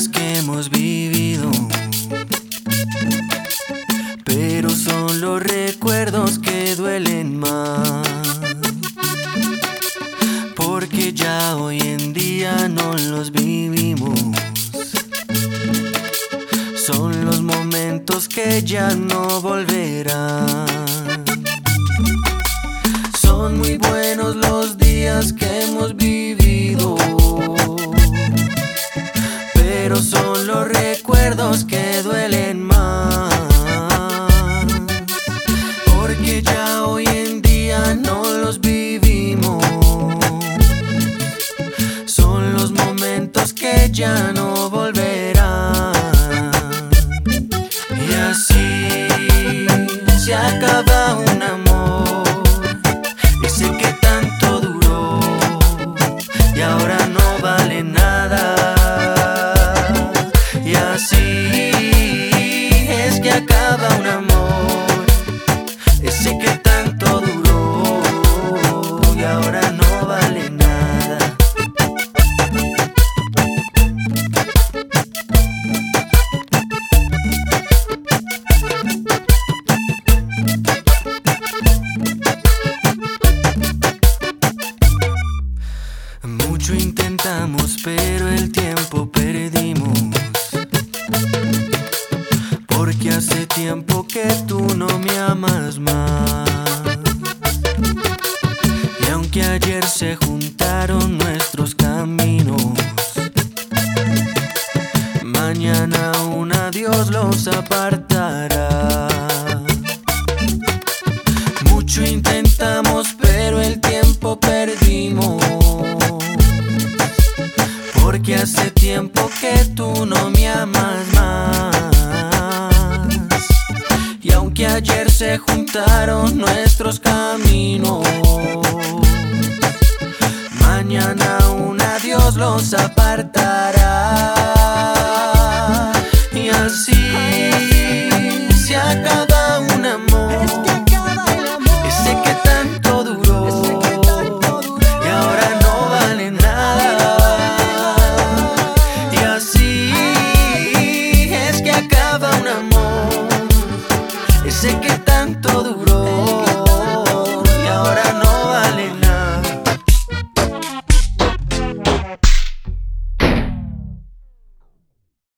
días que hemos vivido, pero son los recuerdos que duelen más, porque ya hoy en día no los vivimos. Son los momentos que ya no volverán. Son muy buenos los días que hemos vivido, pero son los recuerdos que duelen más, porque ya hoy en día no los vivimos. Son los momentos que ya no volverán. Y así se acaba un amor, ese que tanto duró y ahora no vale nada. Y así es que acaba un amor, ese que tanto duró y ahora no vale nada. Mucho intentamos, pero el tiempo perdimos, porque hace tiempo que tú no me amas más. Y aunque ayer se juntaron nuestros caminos, mañana un adiós los apartará. Mucho intentamos, pero el tiempo perdimos, porque hace tiempo que tú no me amas más. Y aunque ayer se juntaron nuestros caminos, mañana un adiós los apartará.